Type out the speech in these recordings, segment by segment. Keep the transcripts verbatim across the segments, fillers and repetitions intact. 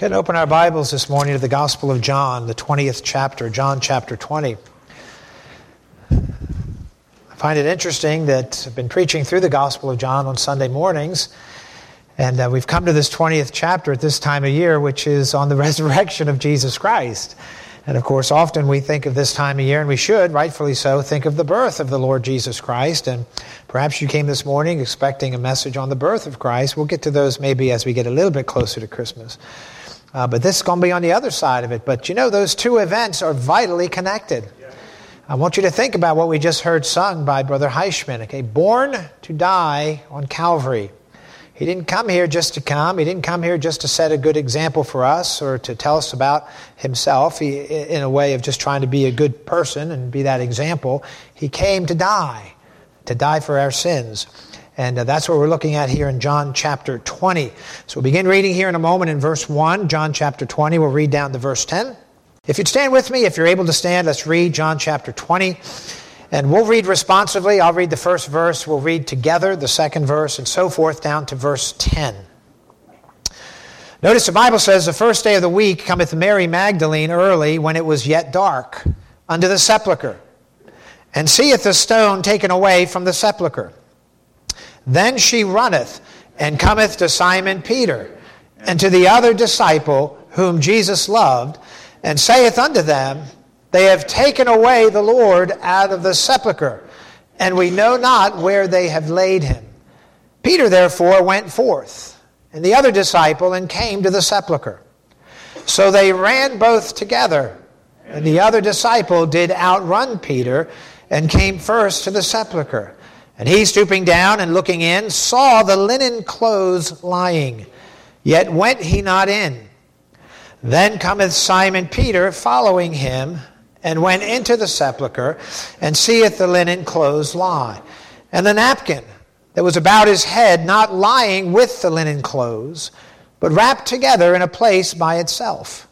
Can open our Bibles this morning to the Gospel of John, the twentieth chapter, John chapter twenty. I find it interesting that I've been preaching through the Gospel of John on Sunday mornings, and uh, we've come to this twentieth chapter at this time of year, which is on the resurrection of Jesus Christ. And of course, often we think of this time of year, and we should, rightfully so, think of the birth of the Lord Jesus Christ. And perhaps you came this morning expecting a message on the birth of Christ. We'll get to those maybe as we get a little bit closer to Christmas. Uh, but this is going to be on the other side of it. But you know, those two events are vitally connected. I want you to think about what we just heard sung by Brother Heischman. Okay, born to die on Calvary. He didn't come here just to come. He didn't come here just to set a good example for us or to tell us about himself he, in a way of just trying to be a good person and be that example. He came to die, to die for our sins. And uh, that's what we're looking at here in John chapter twenty. So we'll begin reading here in a moment in verse one, John chapter twenty. We'll read down to verse ten. If you'd stand with me, if you're able to stand, let's read John chapter twenty. And we'll read responsively. I'll read the first verse. We'll read together the second verse and so forth down to verse ten. Notice the Bible says, the first day of the week cometh Mary Magdalene early, when it was yet dark, unto the sepulchre, and seeth the stone taken away from the sepulchre. Then she runneth, and cometh to Simon Peter, and to the other disciple whom Jesus loved, and saith unto them, They have taken away the Lord out of the sepulchre, and we know not where they have laid him. Peter therefore went forth, and the other disciple, and came to the sepulchre. So they ran both together, and the other disciple did outrun Peter, and came first to the sepulchre. And he, stooping down and looking in, saw the linen clothes lying, yet went he not in. Then cometh Simon Peter following him, and went into the sepulchre, and seeth the linen clothes lie, and the napkin that was about his head not lying with the linen clothes, but wrapped together in a place by itself.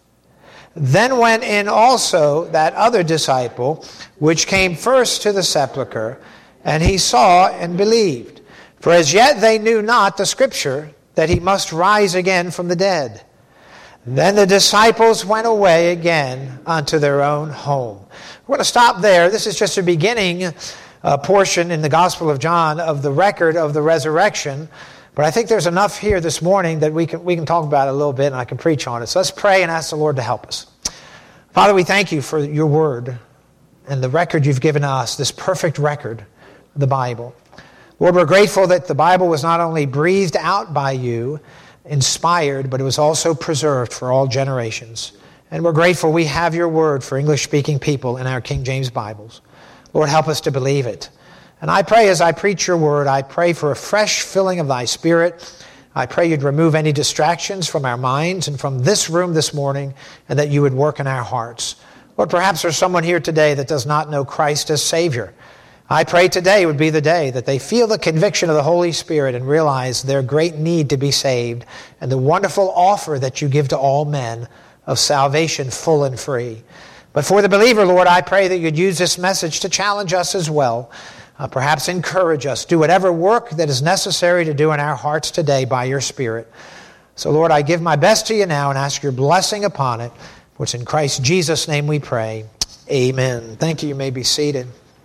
Then went in also that other disciple, which came first to the sepulchre, and he saw and believed. For as yet they knew not the Scripture, that he must rise again from the dead. Then the disciples went away again unto their own home. We're going to stop there. This is just a beginning uh, portion in the Gospel of John of the record of the resurrection. But I think there's enough here this morning that we can we can talk about it a little bit, and I can preach on it. So let's pray and ask the Lord to help us. Father, we thank you for your word and the record you've given us, this perfect record of the Bible. Lord, we're grateful that the Bible was not only breathed out by you, inspired, but it was also preserved for all generations. And we're grateful we have your word for English-speaking people in our King James Bibles. Lord, help us to believe it. And I pray as I preach your word, I pray for a fresh filling of thy Spirit. I pray you'd remove any distractions from our minds and from this room this morning, and that you would work in our hearts. Lord, perhaps there's someone here today that does not know Christ as Savior. I pray today would be the day that they feel the conviction of the Holy Spirit and realize their great need to be saved and the wonderful offer that you give to all men of salvation full and free. But for the believer, Lord, I pray that you'd use this message to challenge us as well, uh, perhaps encourage us, do whatever work that is necessary to do in our hearts today by your Spirit. So, Lord, I give my best to you now and ask your blessing upon it. For it's in Christ Jesus' name we pray. Amen. Thank you. You may be seated.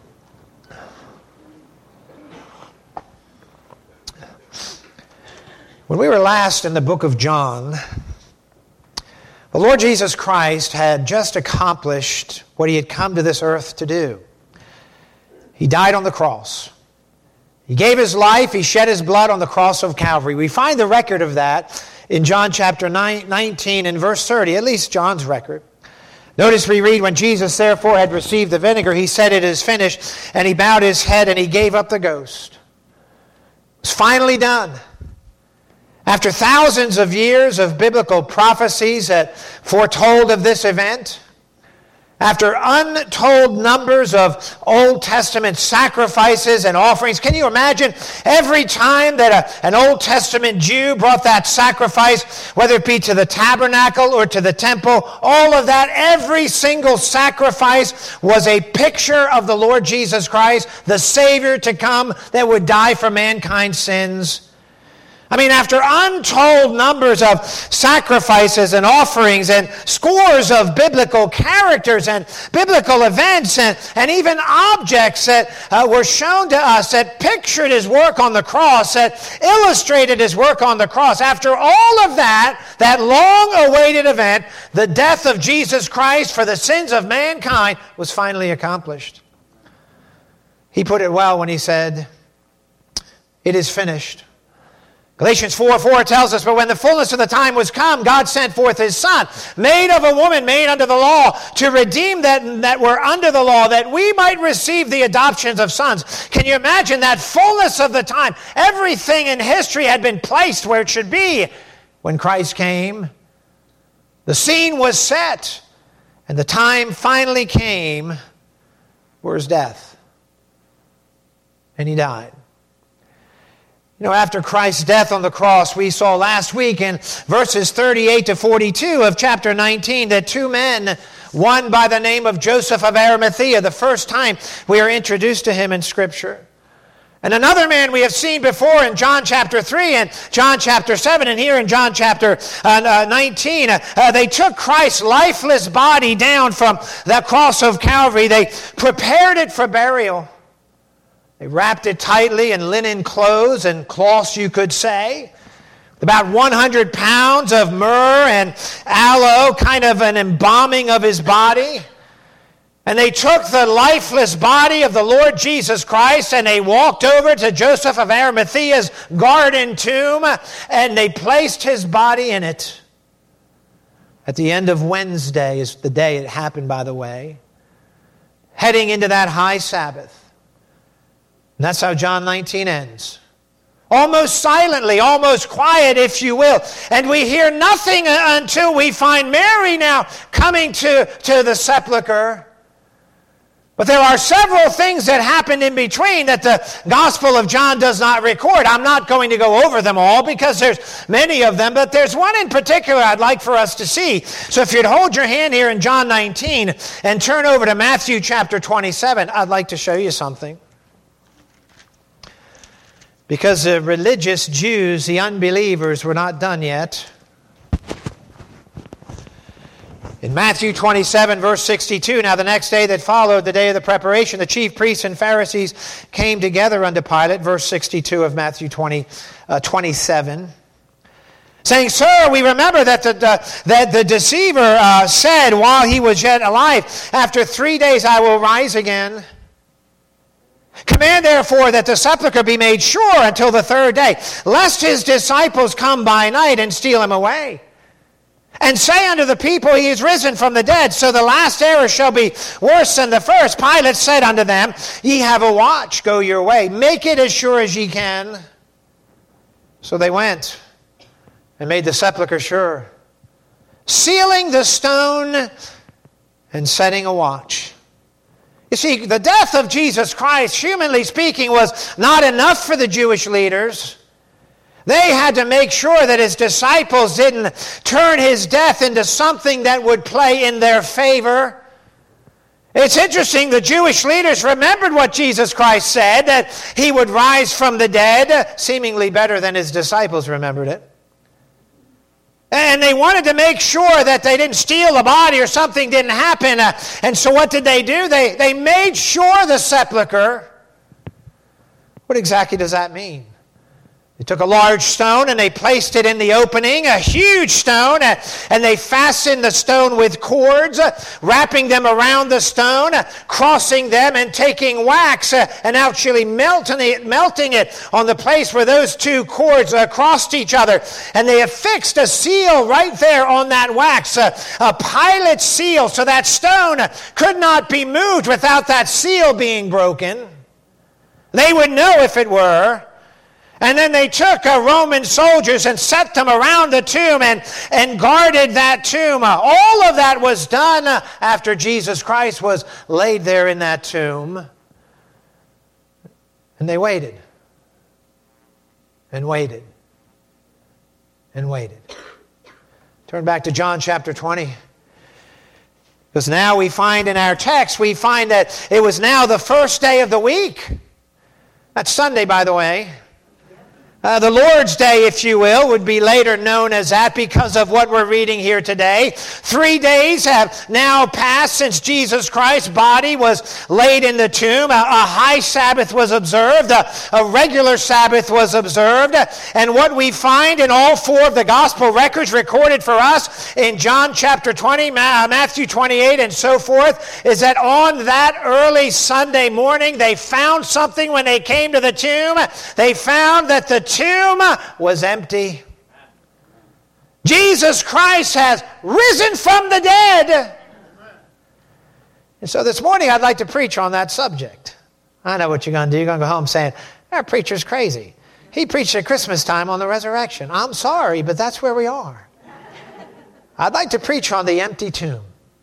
When we were last in the book of John, the Lord Jesus Christ had just accomplished what he had come to this earth to do. He died on the cross. He gave his life, he shed his blood on the cross of Calvary. We find the record of that in John chapter nineteen and verse thirty, at least John's record. Notice we read, when Jesus therefore had received the vinegar, he said, It is finished, and he bowed his head and he gave up the ghost. It was finally done. After thousands of years of biblical prophecies that foretold of this event, after untold numbers of Old Testament sacrifices and offerings, can you imagine every time that a, an Old Testament Jew brought that sacrifice, whether it be to the tabernacle or to the temple, all of that, every single sacrifice was a picture of the Lord Jesus Christ, the Savior to come that would die for mankind's sins. I mean, after untold numbers of sacrifices and offerings and scores of biblical characters and biblical events and, and even objects that uh, were shown to us that pictured his work on the cross, that illustrated his work on the cross, after all of that, that long-awaited event, the death of Jesus Christ for the sins of mankind was finally accomplished. He put it well when he said, "It is finished." Galatians four four tells us, "But when the fullness of the time was come, God sent forth his Son, made of a woman, made under the law, to redeem that, that were under the law, that we might receive the adoptions of sons." Can you imagine that fullness of the time? Everything in history had been placed where it should be when Christ came. The scene was set, and the time finally came for his death. And he died. You know, after Christ's death on the cross, we saw last week in verses thirty-eight to forty-two of chapter nineteen that two men, one by the name of Joseph of Arimathea, the first time we are introduced to him in Scripture, and another man we have seen before in John chapter three and John chapter seven, and here in John chapter uh, nineteen, uh, they took Christ's lifeless body down from the cross of Calvary. They prepared it for burial. They wrapped it tightly in linen clothes and cloths, you could say. About one hundred pounds of myrrh and aloe, kind of an embalming of his body. And they took the lifeless body of the Lord Jesus Christ and they walked over to Joseph of Arimathea's garden tomb and they placed his body in it. At the end of Wednesday is the day it happened, by the way, heading into that high Sabbath. And that's how John nineteen ends. Almost silently, almost quiet, if you will. And we hear nothing until we find Mary now coming to, to the sepulcher. But there are several things that happened in between that the Gospel of John does not record. I'm not going to go over them all because there's many of them, but there's one in particular I'd like for us to see. So if you'd hold your hand here in John nineteen and turn over to Matthew chapter twenty-seven, I'd like to show you something. Because the religious Jews, the unbelievers, were not done yet. In Matthew twenty-seven, verse sixty-two, "Now the next day that followed, the day of the preparation, the chief priests and Pharisees came together unto Pilate," verse sixty-two of Matthew twenty, uh, twenty-seven, saying, "Sir, we remember that the, the, that the deceiver uh, said while he was yet alive, after three days I will rise again. Command therefore that the sepulchre be made sure until the third day, lest his disciples come by night and steal him away. And say unto the people, he is risen from the dead, so the last error shall be worse than the first. Pilate said unto them, Ye have a watch, go your way, make it as sure as ye can. So they went and made the sepulchre sure, sealing the stone and setting a watch." You see, the death of Jesus Christ, humanly speaking, was not enough for the Jewish leaders. They had to make sure that his disciples didn't turn his death into something that would play in their favor. It's interesting, the Jewish leaders remembered what Jesus Christ said, that he would rise from the dead, seemingly better than his disciples remembered it. And they wanted to make sure that they didn't steal a body or something didn't happen. Uh, and so what did they do? They, they made sure the sepulcher. What exactly does that mean? They took a large stone and they placed it in the opening, a huge stone, and they fastened the stone with cords, wrapping them around the stone, crossing them and taking wax and actually melting it, melting it on the place where those two cords crossed each other. And they affixed a seal right there on that wax, a, a Pilate seal, so that stone could not be moved without that seal being broken. They would know if it were. And then they took uh, Roman soldiers and set them around the tomb and, and guarded that tomb. Uh, all of that was done uh, after Jesus Christ was laid there in that tomb. And they waited. And waited. And waited. Turn back to John chapter twenty. Because now we find in our text, we find that it was now the first day of the week. That's Sunday, by the way. Uh, the Lord's Day, if you will, would be later known as that because of what we're reading here today. Three days have now passed since Jesus Christ's body was laid in the tomb. A, a high Sabbath was observed. A, a regular Sabbath was observed. And what we find in all four of the gospel records recorded for us in John chapter twenty, Matthew twenty-eight, and so forth, is that on that early Sunday morning, they found something when they came to the tomb. They found that the tomb was empty. Jesus Christ has risen from the dead. And so this morning I'd like to preach on that subject. I know what you're going to do. You're going to go home saying, our preacher's crazy. He preached at Christmas time on the resurrection. I'm sorry, but that's where we are. I'd like to preach on the empty tomb.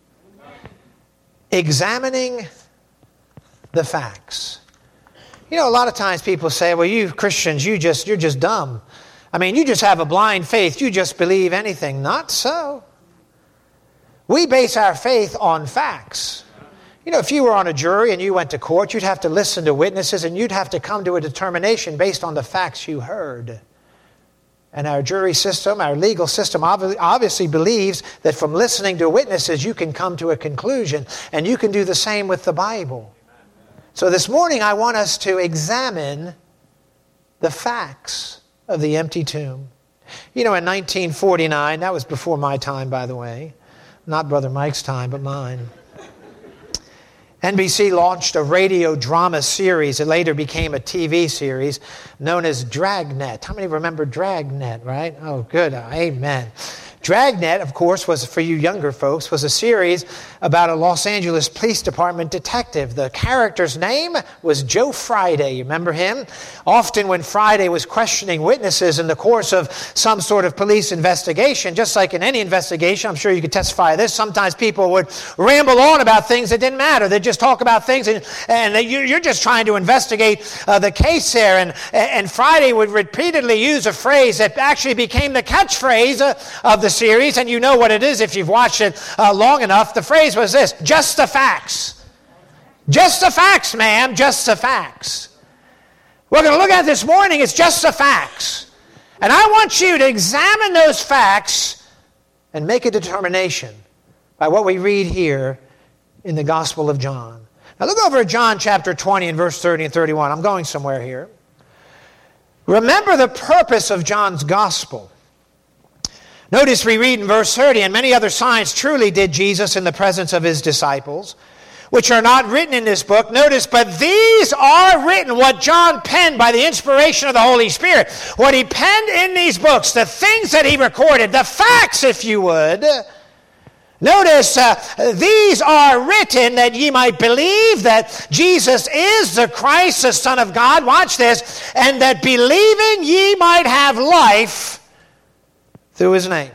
Examining the facts. You know, a lot of times people say, well, you Christians, you just, you're just dumb. I mean, you just have a blind faith. You just believe anything. Not so. We base our faith on facts. You know, if you were on a jury and you went to court, you'd have to listen to witnesses and you'd have to come to a determination based on the facts you heard. And our jury system, our legal system obviously believes that from listening to witnesses, you can come to a conclusion. And you can do the same with the Bible. So this morning I want us to examine the facts of the empty tomb. You know, in nineteen forty-nine, that was before my time, by the way, not Brother Mike's time, but mine, N B C launched a radio drama series. It later became a T V series known as Dragnet. How many remember Dragnet, right? Oh, good. Amen. Dragnet, of course, was, for you younger folks, was a series about a Los Angeles Police Department detective. The character's name was Joe Friday. You remember him? Often when Friday was questioning witnesses in the course of some sort of police investigation, just like in any investigation, I'm sure you could testify to this, sometimes people would ramble on about things that didn't matter. They'd just talk about things, and, and they, you're just trying to investigate uh, the case there. And, and Friday would repeatedly use a phrase that actually became the catchphrase uh, of the series, and you know what it is if you've watched it uh, long enough. The phrase was this: just the facts. Just the facts, ma'am, just the facts. We're going to look at this morning, it's just the facts. And I want you to examine those facts and make a determination by what we read here in the Gospel of John. Now look over at John chapter twenty and verse thirty and thirty-one. I'm going somewhere here. Remember the purpose of John's Gospel. Notice we read in verse thirty, and many other signs truly did Jesus in the presence of his disciples, which are not written in this book. Notice, but these are written, what John penned by the inspiration of the Holy Spirit. What he penned in these books, the things that he recorded, the facts, if you would. Notice, uh, these are written that ye might believe that Jesus is the Christ, the Son of God. Watch this. And that believing ye might have life through his name.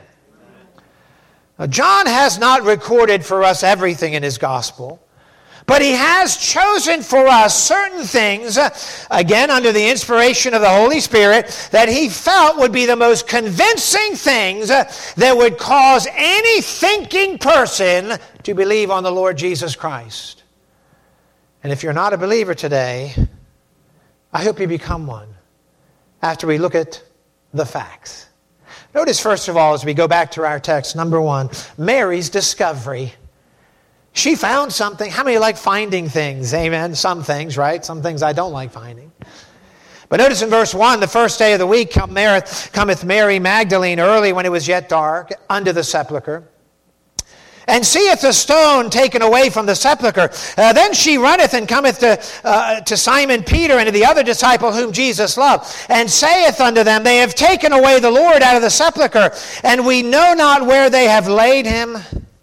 Now, John has not recorded for us everything in his gospel, but he has chosen for us certain things, uh, again under the inspiration of the Holy Spirit, that he felt would be the most convincing things uh, that would cause any thinking person to believe on the Lord Jesus Christ. And if you're not a believer today, I hope you become one after we look at the facts. Notice, first of all, as we go back to our text, number one, Mary's discovery. She found something. How many like finding things? Amen. Some things, right? Some things I don't like finding. But notice in verse one, the first day of the week cometh Mary Magdalene early when it was yet dark unto the sepulchre, and seeth the stone taken away from the sepulchre. Uh, then she runneth and cometh to, uh, to Simon Peter and to the other disciple whom Jesus loved, and saith unto them, they have taken away the Lord out of the sepulchre, and we know not where they have laid him.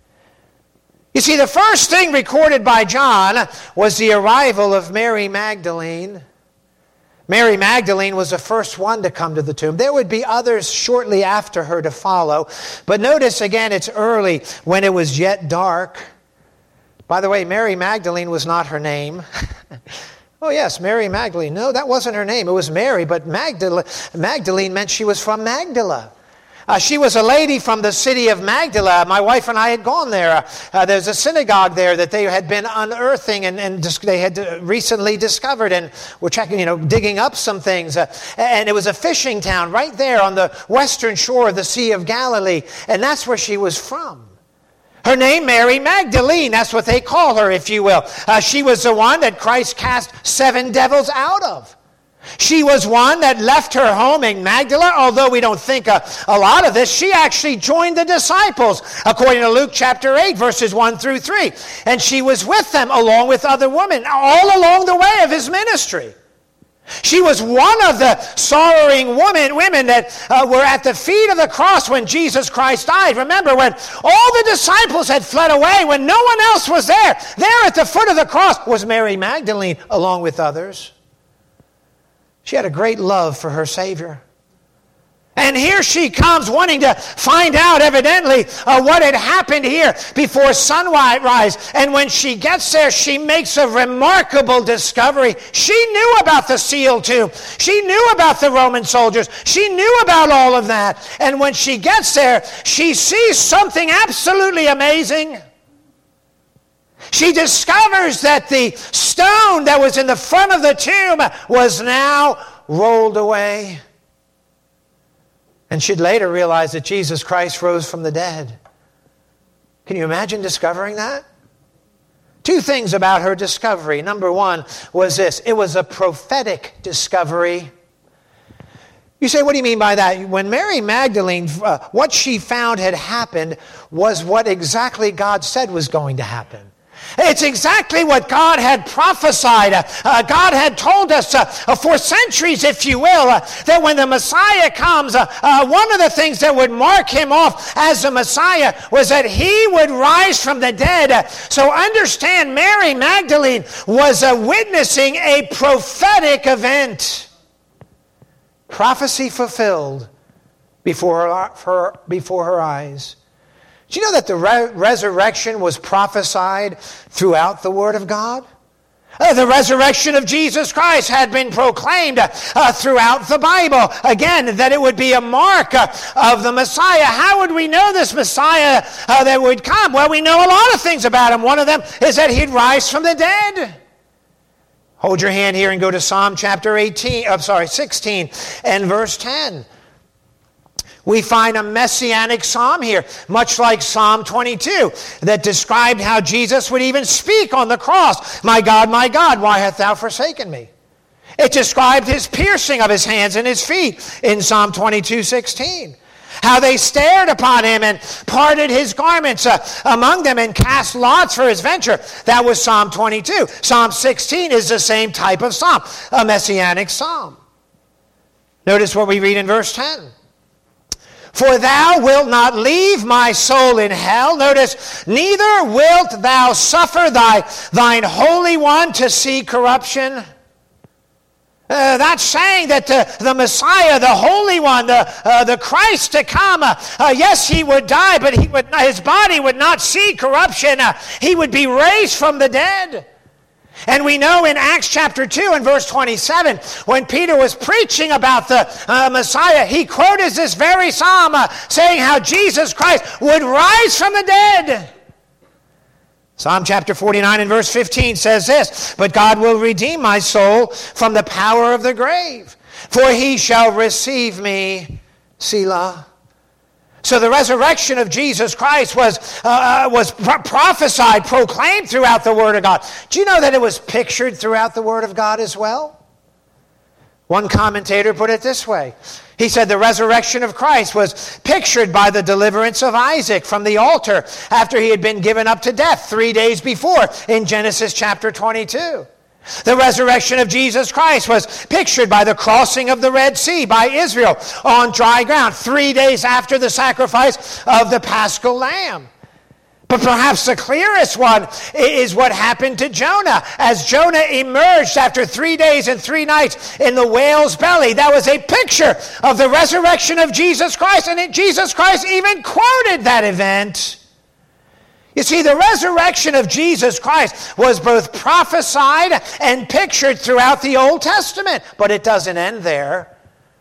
You see, the first thing recorded by John was the arrival of Mary Magdalene. Mary Magdalene was the first one to come to the tomb. There would be others shortly after her to follow. But notice again, it's early when it was yet dark. By the way, Mary Magdalene was not her name. Oh yes, Mary Magdalene. No, that wasn't her name. It was Mary, but Magdalene, Magdalene meant she was from Magdala. Uh, she was a lady from the city of Magdala. My wife and I had gone there. Uh, uh, there's a synagogue there that they had been unearthing and, and dis- they had uh, recently discovered, and were checking, you know, digging up some things. Uh, and it was a fishing town right there on the western shore of the Sea of Galilee. And that's where she was from. Her name, Mary Magdalene. That's what they call her, if you will. Uh, she was the one that Christ cast seven devils out of. She was one that left her home in Magdala. Although we don't think a, a lot of this, she actually joined the disciples, according to Luke chapter eight, verses one through three. And she was with them along with other women all along the way of his ministry. She was one of the sorrowing women, women that uh, were at the feet of the cross when Jesus Christ died. Remember, when all the disciples had fled away, when no one else was there, there at the foot of the cross was Mary Magdalene along with others. She had a great love for her Savior. And here she comes wanting to find out, evidently, uh, what had happened here before sunrise. And when she gets there, she makes a remarkable discovery. She knew about the sealed tomb. She knew about the Roman soldiers. She knew about all of that. And when she gets there, she sees something absolutely amazing. She discovers that the stone that was in the front of the tomb was now rolled away. And she'd later realize that Jesus Christ rose from the dead. Can you imagine discovering that? Two things about her discovery. Number one was this. It was a prophetic discovery. You say, what do you mean by that? When Mary Magdalene, uh, what she found had happened was what exactly God said was going to happen. It's exactly what God had prophesied. Uh, God had told us uh, for centuries, if you will, uh, that when the Messiah comes, uh, uh, one of the things that would mark him off as the Messiah was that he would rise from the dead. Uh, so understand, Mary Magdalene was uh, witnessing a prophetic event. Prophecy fulfilled before her, her, before her eyes. Do you know that the re- resurrection was prophesied throughout the Word of God? Uh, the resurrection of Jesus Christ had been proclaimed uh, throughout the Bible. Again, that it would be a mark uh, of the Messiah. How would we know this Messiah uh, that would come? Well, we know a lot of things about him. One of them is that he'd rise from the dead. Hold your hand here and go to Psalm chapter eighteen, I'm sorry, sixteen and verse ten. We find a messianic psalm here, much like Psalm twenty-two, that described how Jesus would even speak on the cross. My God, my God, why hast thou forsaken me? It described his piercing of his hands and his feet in Psalm twenty-two sixteen. How they stared upon him and parted his garments uh, among them and cast lots for his venture. That was Psalm twenty-two. Psalm sixteen is the same type of psalm, a messianic psalm. Notice what we read in verse ten. For thou wilt not leave my soul in hell. Notice, neither wilt thou suffer thy, thine Holy One to see corruption. Uh, that's saying that the, the Messiah, the Holy One, the, uh, the Christ to come, uh, uh, yes, he would die, but he would, his body would not see corruption. Uh, he would be raised from the dead. And we know in Acts chapter two and verse twenty-seven, when Peter was preaching about the uh, Messiah, he quoted this very psalm uh, saying how Jesus Christ would rise from the dead. Psalm chapter forty-nine and verse fifteen says this, but God will redeem my soul from the power of the grave, for he shall receive me, Selah. So the resurrection of Jesus Christ was, uh, was pro- prophesied, proclaimed throughout the Word of God. Do you know that it was pictured throughout the Word of God as well? One commentator put it this way. He said the resurrection of Christ was pictured by the deliverance of Isaac from the altar after he had been given up to death three days before in Genesis chapter twenty-two. The resurrection of Jesus Christ was pictured by the crossing of the Red Sea by Israel on dry ground three days after the sacrifice of the Paschal Lamb. But perhaps the clearest one is what happened to Jonah. As Jonah emerged after three days and three nights in the whale's belly, that was a picture of the resurrection of Jesus Christ. And Jesus Christ even quoted that event. You see, the resurrection of Jesus Christ was both prophesied and pictured throughout the Old Testament. But it doesn't end there.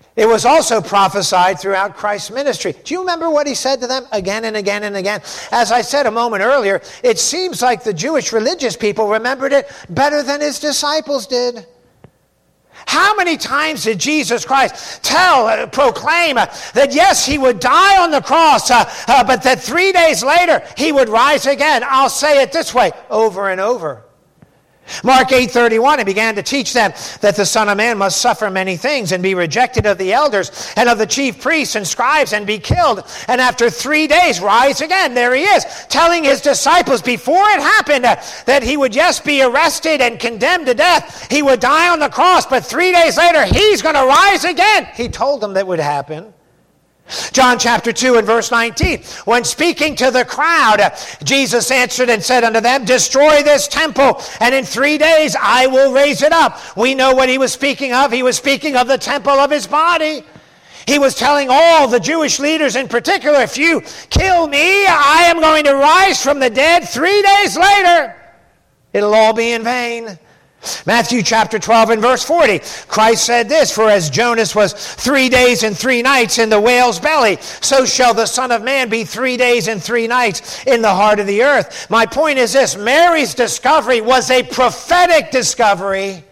It was also prophesied throughout Christ's ministry. Do you remember what he said to them again and again and again? As I said a moment earlier, it seems like the Jewish religious people remembered it better than his disciples did. How many times did Jesus Christ tell, uh, proclaim uh, that yes, he would die on the cross, uh, uh, but that three days later he would rise again? I'll say it this way, over and over. Mark eight thirty-one, he began to teach them that the Son of Man must suffer many things and be rejected of the elders and of the chief priests and scribes and be killed, and after three days rise again. There he is, telling his disciples before it happened uh, that he would just be arrested and condemned to death. He would die on the cross, but three days later he's going to rise again. He told them that would happen. John chapter two and verse nineteen, when speaking to the crowd, Jesus answered and said unto them, destroy this temple, and in three days I will raise it up. We know what he was speaking of. He was speaking of the temple of his body. He was telling all the Jewish leaders in particular, if you kill me, I am going to rise from the dead three days later. It'll all be in vain. Matthew chapter twelve and verse forty, Christ said this, for as Jonas was three days and three nights in the whale's belly, so shall the Son of Man be three days and three nights in the heart of the earth. My point is this, Mary's discovery was a prophetic discovery,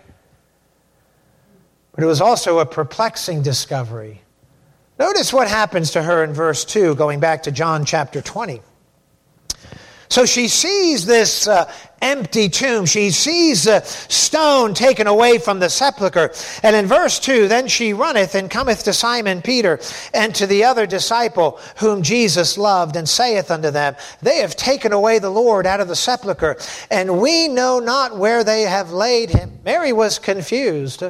but it was also a perplexing discovery. Notice what happens to her in verse two, going back to John chapter twenty. So she sees this uh, empty tomb. She sees the stone taken away from the sepulchre. And in verse two, then she runneth and cometh to Simon Peter and to the other disciple whom Jesus loved, and saith unto them, they have taken away the Lord out of the sepulchre, and we know not where they have laid him. Mary was confused.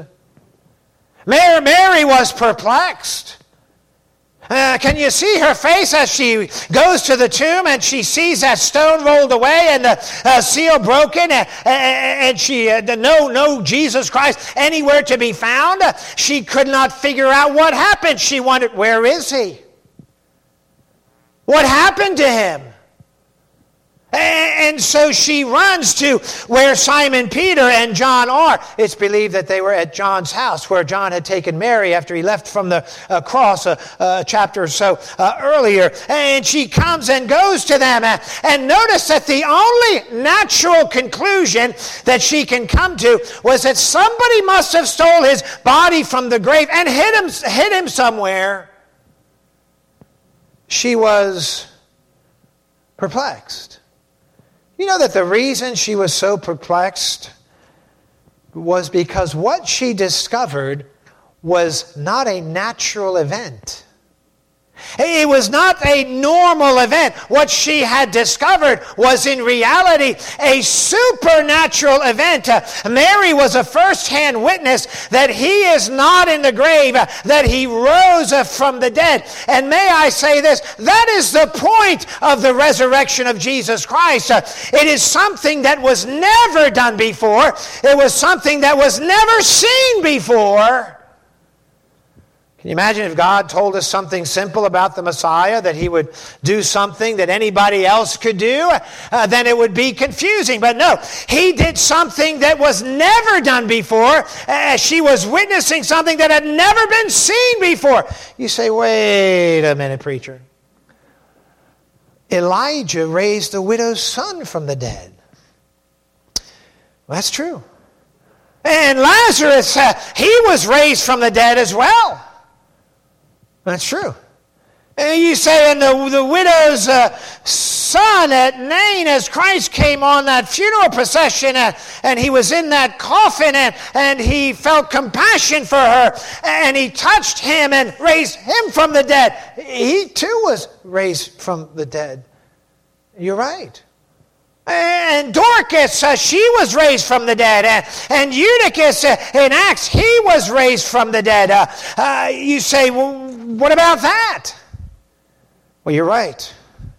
Mary, Mary was perplexed. Uh, can you see her face as she goes to the tomb and she sees that stone rolled away and the uh, seal broken, and, and she uh, no no Jesus Christ anywhere to be found? She could not figure out what happened. She wondered, where is he? What happened to him? And so she runs to where Simon Peter and John are. It's believed that they were at John's house, where John had taken Mary after he left from the uh, cross a, a chapter or so uh, earlier. And she comes and goes to them. And notice that the only natural conclusion that she can come to was that somebody must have stole his body from the grave and hid him, hid him somewhere. She was perplexed. You know that the reason she was so perplexed was because what she discovered was not a natural event. It was not a normal event. What she had discovered was in reality a supernatural event. Uh, Mary was a first-hand witness that he is not in the grave, uh, that he rose uh, from the dead. And may I say this, that is the point of the resurrection of Jesus Christ. Uh, it is something that was never done before. It was something that was never seen before. Can you imagine if God told us something simple about the Messiah, that he would do something that anybody else could do? Uh, then it would be confusing. But no, he did something that was never done before. Uh, she was witnessing something that had never been seen before. You say, wait a minute, preacher. Elijah raised the widow's son from the dead. Well, that's true. And Lazarus, uh, he was raised from the dead as well. That's true. And you say, and the, the widow's uh, son at Nain, as Christ came on that funeral procession, uh, and he was in that coffin, and, and he felt compassion for her, and he touched him and raised him from the dead. He too was raised from the dead. You're right. And Dorcas, uh, she was raised from the dead. And, and Eutychus uh, in Acts, he was raised from the dead. Uh, uh, you say, well, what about that? Well, you're right.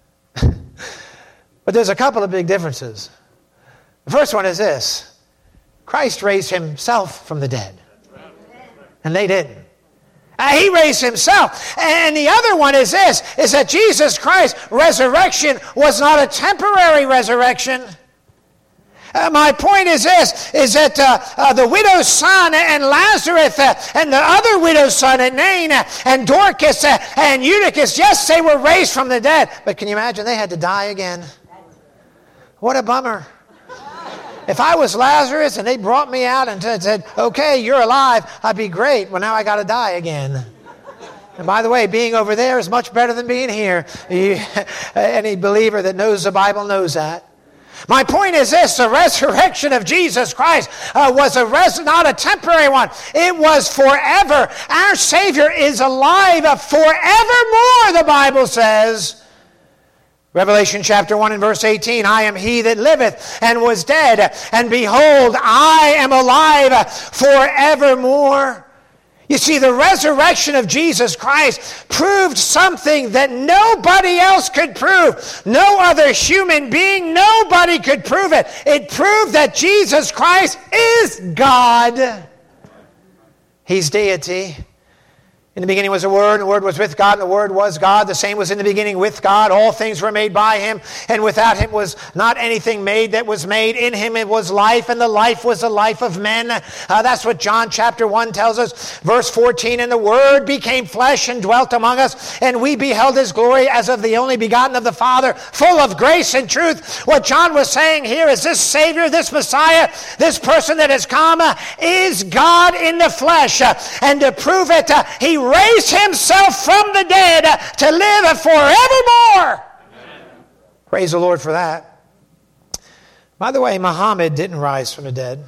But there's a couple of big differences. The first one is this. Christ raised himself from the dead. And they didn't. Uh, he raised himself. And the other one is this, is that Jesus Christ's resurrection was not a temporary resurrection. Uh, my point is this, is that uh, uh, the widow's son and Lazarus uh, and the other widow's son and Nain uh, and Dorcas uh, and Eutychus, yes, they were raised from the dead. But can you imagine they had to die again? What a bummer. If I was Lazarus and they brought me out and t- said, okay, you're alive, I'd be great. Well, now I got to die again. And by the way, being over there is much better than being here. You, any believer that knows the Bible knows that. My point is this, the resurrection of Jesus Christ uh, was a res- not a temporary one. It was forever. Our Savior is alive forevermore, the Bible says. Revelation chapter one and verse eighteen, I am he that liveth and was dead, and behold, I am alive forevermore. You see, the resurrection of Jesus Christ proved something that nobody else could prove. No other human being, nobody could prove it. It proved that Jesus Christ is God. He's deity. In the beginning was the Word, and the Word was with God, and the Word was God. The same was in the beginning with God. All things were made by Him, and without Him was not anything made that was made. In Him it was life, and the life was the life of men. Uh, that's what John chapter one tells us. Verse fourteen, and the Word became flesh and dwelt among us, and we beheld His glory as of the only begotten of the Father, full of grace and truth. What John was saying here is this Savior, this Messiah, this person that has come uh, is God in the flesh. Uh, and to prove it, uh, He raised Himself from the dead to live forevermore. Amen. Praise the Lord for that. By the way, Muhammad didn't rise from the dead.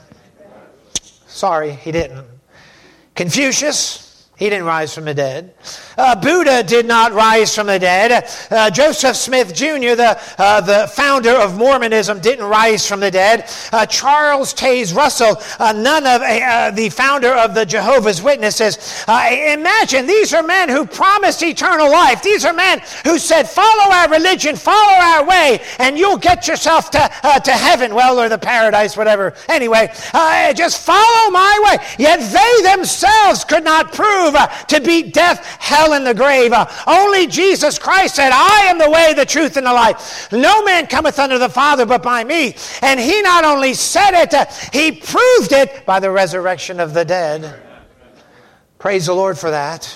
Sorry, he didn't. Confucius, he didn't rise from the dead. Uh, Buddha did not rise from the dead. Uh, Joseph Smith Junior, the, uh, the founder of Mormonism, didn't rise from the dead. Uh, Charles Taze Russell, uh, none of uh, the founder of the Jehovah's Witnesses. Uh, imagine, these are men who promised eternal life. These are men who said, follow our religion, follow our way, and you'll get yourself to, uh, to heaven, well, or the paradise, whatever. Anyway, uh, just follow my way. Yet they themselves could not prove uh, to beat death, hell, and the grave. Uh, only Jesus Christ said, I am the way, the truth, and the life. No man cometh unto the Father but by me. And He not only said it, uh, He proved it by the resurrection of the dead. Praise the Lord for that.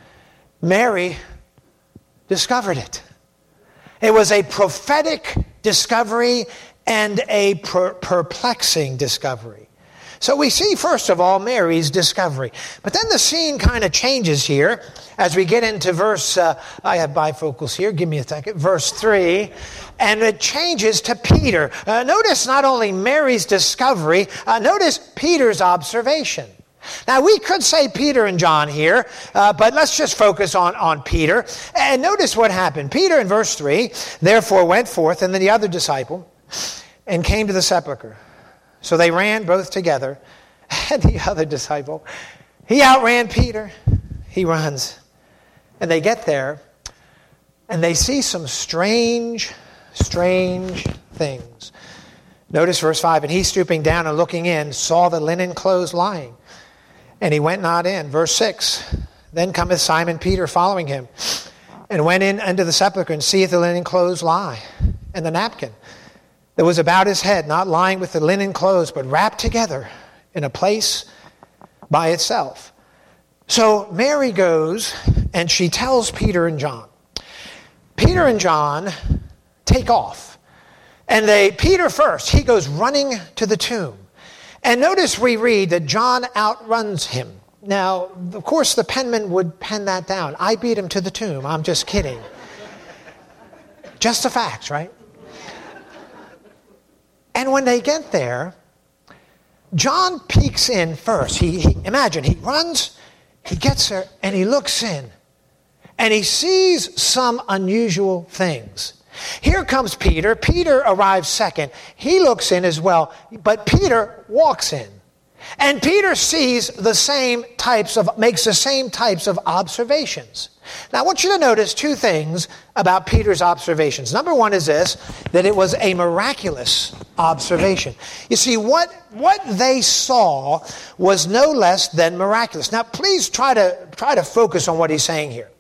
Mary discovered it. It was a prophetic discovery and a per- perplexing discovery. So we see, first of all, Mary's discovery. But then the scene kind of changes here as we get into verse, uh, I have bifocals here, give me a second, verse three, and it changes to Peter. Uh, notice not only Mary's discovery, uh, notice Peter's observation. Now, we could say Peter and John here, uh, but let's just focus on, on Peter. And notice what happened. Peter in verse three, therefore went forth, and then the other disciple, and came to the sepulchre. So they ran both together. And the other disciple, he outran Peter. He runs. And they get there, and they see some strange, strange things. Notice verse five, and he stooping down and looking in, saw the linen clothes lying. And he went not in. Verse six, then cometh Simon Peter following him, and went in unto the sepulchre, and seeth the linen clothes lie, and the napkin that was about his head, not lying with the linen clothes, but wrapped together in a place by itself. So Mary goes and she tells Peter and John. Peter and John take off. And they, Peter first, he goes running to the tomb. And notice we read that John outruns him. Now, of course, the penman would pen that down. I beat him to the tomb. I'm just kidding. Just the facts, right? And when they get there, John peeks in first. He, he imagine, he runs, he gets there, and he looks in. And he sees some unusual things. Here comes Peter. Peter arrives second. He looks in as well, but Peter walks in. And Peter sees the same types of, makes the same types of observations. Now, I want you to notice two things about Peter's observations. Number one is this, that it was a miraculous observation. You see, what, what they saw was no less than miraculous. Now, please try to, try to focus on what he's saying here.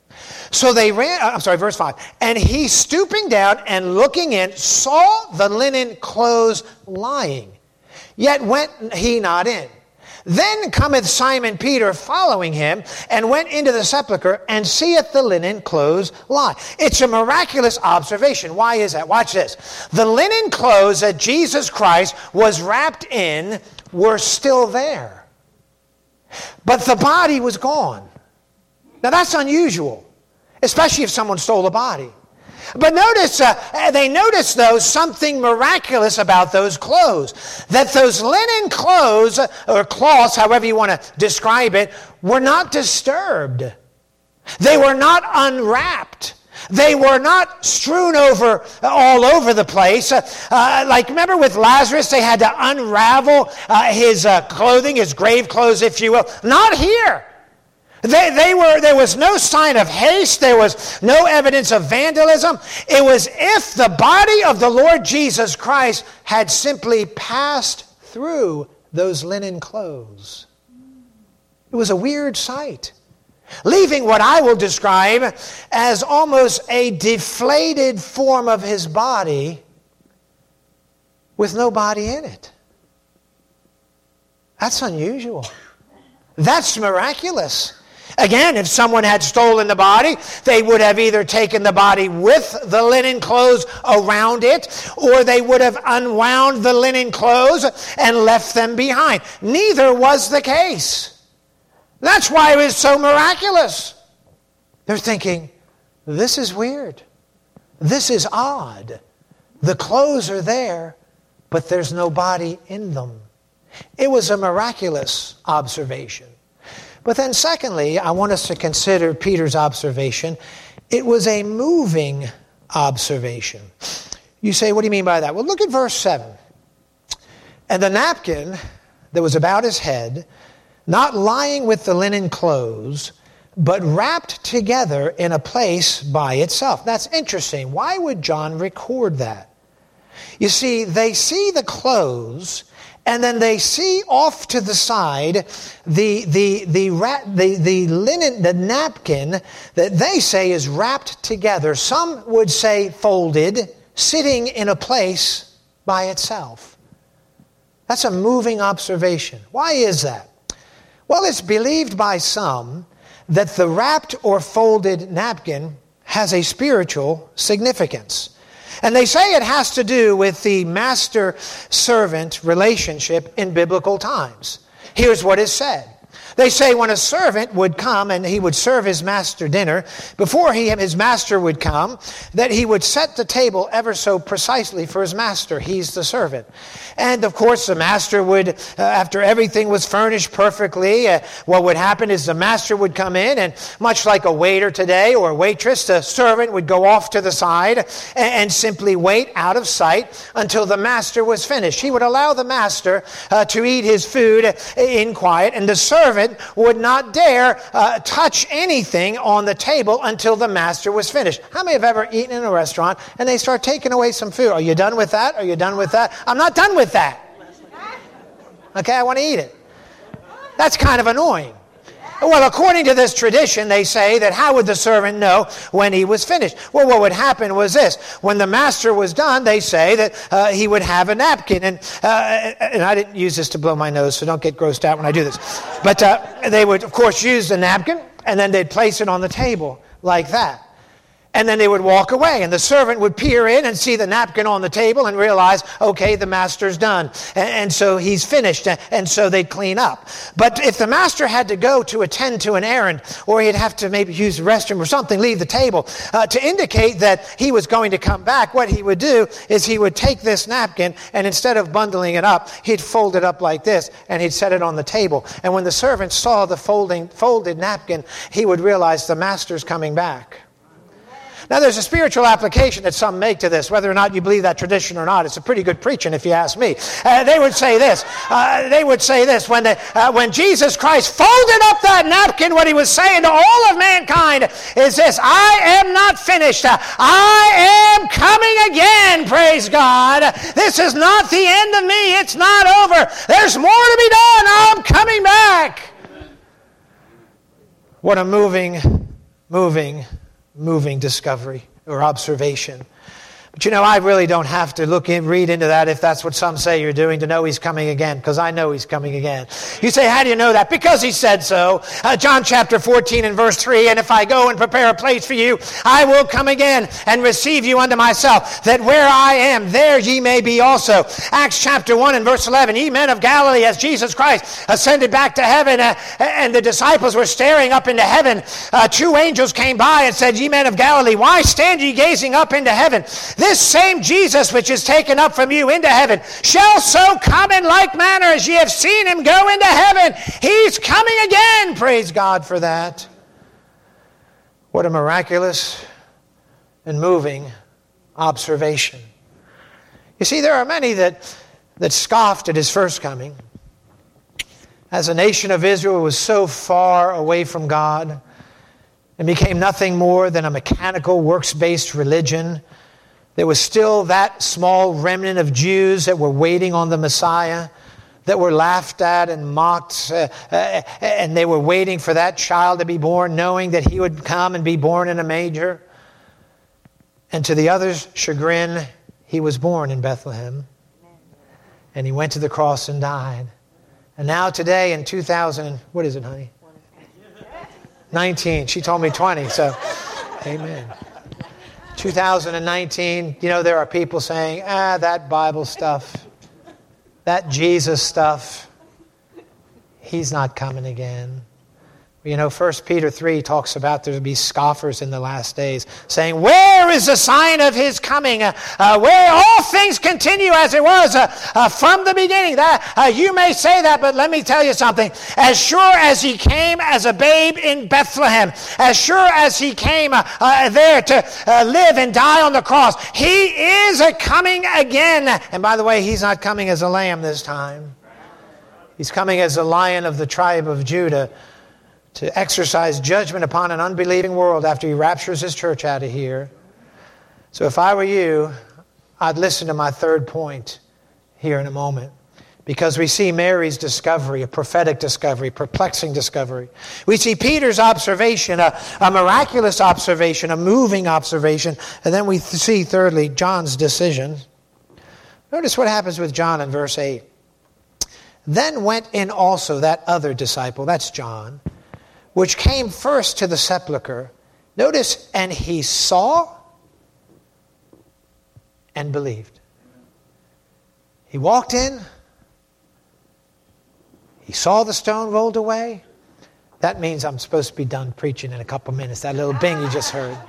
So they ran, I'm sorry, verse five. And he, stooping down and looking in, saw the linen clothes lying. Yet went he not in. Then cometh Simon Peter following him, and went into the sepulchre, and seeth the linen clothes lie. It's a miraculous observation. Why is that? Watch this. The linen clothes that Jesus Christ was wrapped in were still there. But the body was gone. Now that's unusual, especially if someone stole a body. But notice, uh, they noticed, though, something miraculous about those clothes. That those linen clothes, or cloths, however you want to describe it, were not disturbed. They were not unwrapped. They were not strewn over all over the place. Uh, uh, like, remember with Lazarus, they had to unravel uh, his uh, clothing, his grave clothes, if you will. Not here. They, they were, there was no sign of haste. There was no evidence of vandalism. It was if the body of the Lord Jesus Christ had simply passed through those linen clothes. It was a weird sight, leaving what I will describe as almost a deflated form of his body with no body in it. That's unusual. That's miraculous. Again, if someone had stolen the body, they would have either taken the body with the linen clothes around it, or they would have unwound the linen clothes and left them behind. Neither was the case. That's why it was so miraculous. They're thinking, this is weird. This is odd. The clothes are there, but there's no body in them. It was a miraculous observation. But then secondly, I want us to consider Peter's observation. It was a moving observation. You say, what do you mean by that? Well, look at verse seven. And the napkin that was about his head, not lying with the linen clothes, but wrapped together in a place by itself. That's interesting. Why would John record that? You see, they see the clothes, and then they see off to the side the the the the, the linen, the napkin that they say is wrapped together. Some would say folded, sitting in a place by itself. That's a moving observation. Why is that? Well, it's believed by some that the wrapped or folded napkin has a spiritual significance. And they say it has to do with the master-servant relationship in biblical times. Here's what is said. They say when a servant would come and he would serve his master dinner, before he, his master would come, that he would set the table ever so precisely for his master. He's the servant. And of course the master would, uh, after everything was furnished perfectly, uh, what would happen is the master would come in, and much like a waiter today or a waitress, the servant would go off to the side and, and simply wait out of sight until the master was finished. He would allow the master uh, to eat his food in quiet, and the servant would not dare uh, touch anything on the table until the master was finished. How many have ever eaten in a restaurant and they start taking away some food? Are you done with that? Are you done with that? I'm not done with that. Okay, I want to eat it. That's kind of annoying. Well, according to this tradition, they say that how would the servant know when he was finished? Well, what would happen was this. When the master was done, they say that uh, he would have a napkin. And, uh, and I didn't use this to blow my nose, so don't get grossed out when I do this. But uh, they would, of course, use the napkin, and then they'd place it on the table like that. And then they would walk away, and the servant would peer in and see the napkin on the table and realize, okay, the master's done. And, and so he's finished, and so they'd clean up. But if the master had to go to attend to an errand, or he'd have to maybe use the restroom or something, leave the table, uh, to indicate that he was going to come back, what he would do is he would take this napkin, and instead of bundling it up, he'd fold it up like this, and he'd set it on the table. And when the servant saw the folding, folded napkin, he would realize the master's coming back. Now, there's a spiritual application that some make to this, whether or not you believe that tradition or not. It's a pretty good preaching, if you ask me. Uh, they would say this. Uh, they would say this. When, the, uh, when Jesus Christ folded up that napkin, what he was saying to all of mankind is this: I am not finished. I am coming again, praise God. This is not the end of me. It's not over. There's more to be done. I'm coming back. What a moving, moving moving discovery or observation. But you know, I really don't have to look in, read into that if that's what some say you're doing to know he's coming again, because I know he's coming again. You say, how do you know that? Because he said so. Uh, John chapter fourteen and verse three, and if I go and prepare a place for you, I will come again and receive you unto myself, that where I am, there ye may be also. Acts chapter one and verse eleven, ye men of Galilee, as Jesus Christ ascended back to heaven, uh, and the disciples were staring up into heaven, uh, two angels came by and said, ye men of Galilee, why stand ye gazing up into heaven? This same Jesus which is taken up from you into heaven shall so come in like manner as ye have seen him go into heaven. He's coming again. Praise God for that. What a miraculous and moving observation. You see, there are many that, that scoffed at his first coming. As a nation of Israel was so far away from God and became nothing more than a mechanical, works-based religion, there was still that small remnant of Jews that were waiting on the Messiah, that were laughed at and mocked, uh, uh, and they were waiting for that child to be born, knowing that he would come and be born in a manger. And to the others' chagrin, he was born in Bethlehem. And he went to the cross and died. And now today in two thousand, what is it, honey? nineteen. She told me twenty, so amen. two thousand nineteen, you know, there are people saying, ah, that Bible stuff, that Jesus stuff, he's not coming again. You know, First Peter three talks about there will be scoffers in the last days, saying, where is the sign of his coming? Uh, uh, where all things continue as it was uh, uh, from the beginning. That uh, you may say that, but let me tell you something. As sure as he came as a babe in Bethlehem, as sure as he came uh, uh, there to uh, live and die on the cross, he is a coming again. And by the way, he's not coming as a lamb this time. He's coming as a lion of the tribe of Judah, to exercise judgment upon an unbelieving world after he raptures his church out of here. So if I were you, I'd listen to my third point here in a moment. Because we see Mary's discovery, a prophetic discovery, perplexing discovery. We see Peter's observation, a, a miraculous observation, a moving observation. And then we th- see, thirdly, John's decision. Notice what happens with John in verse eight. Then went in also that other disciple, that's John, which came first to the sepulchre. Notice, and he saw and believed. He walked in. He saw the stone rolled away. That means I'm supposed to be done preaching in a couple minutes. That little bing you just heard.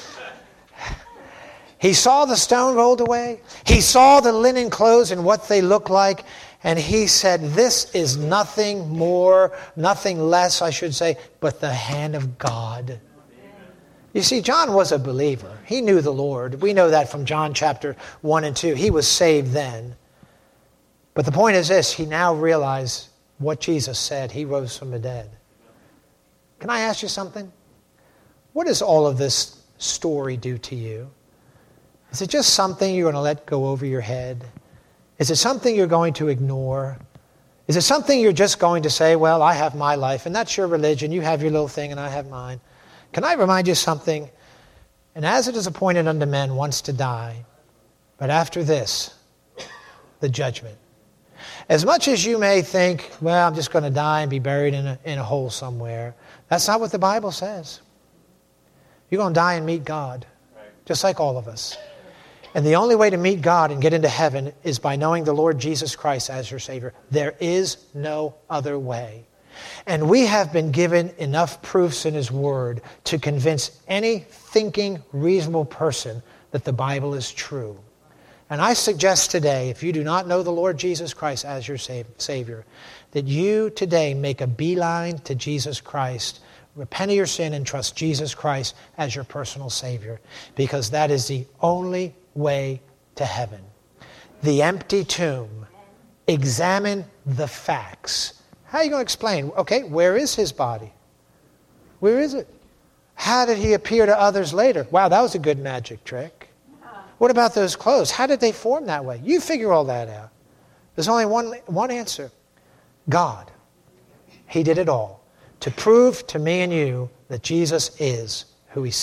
He saw the stone rolled away. He saw the linen clothes and what they look like. And he said, this is nothing more, nothing less, I should say, but the hand of God. You see, John was a believer. He knew the Lord. We know that from John chapter one and two. He was saved then. But the point is this, he now realized what Jesus said. He rose from the dead. Can I ask you something? What does all of this story do to you? Is it just something you're going to let go over your head? Is it something you're going to ignore? Is it something you're just going to say, well, I have my life, and that's your religion. You have your little thing, and I have mine. Can I remind you something? And as it is appointed unto men once to die, but after this, the judgment. As much as you may think, well, I'm just going to die and be buried in a, in a hole somewhere, that's not what the Bible says. You're going to die and meet God, just like all of us. And the only way to meet God and get into heaven is by knowing the Lord Jesus Christ as your Savior. There is no other way. And we have been given enough proofs in His Word to convince any thinking, reasonable person that the Bible is true. And I suggest today, if you do not know the Lord Jesus Christ as your Savior, that you today make a beeline to Jesus Christ, repent of your sin, and trust Jesus Christ as your personal Savior, because that is the only way to heaven. The empty tomb. Examine the facts. How are you going to explain? Okay, where is His body? Where is it? How did He appear to others later? Wow, that was a good magic trick. What about those clothes? How did they form that way? You figure all that out. There's only one, one answer. God. He did it all to prove to me and you that Jesus is who He said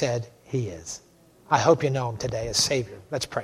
He is. I hope you know him today as Savior. Let's pray.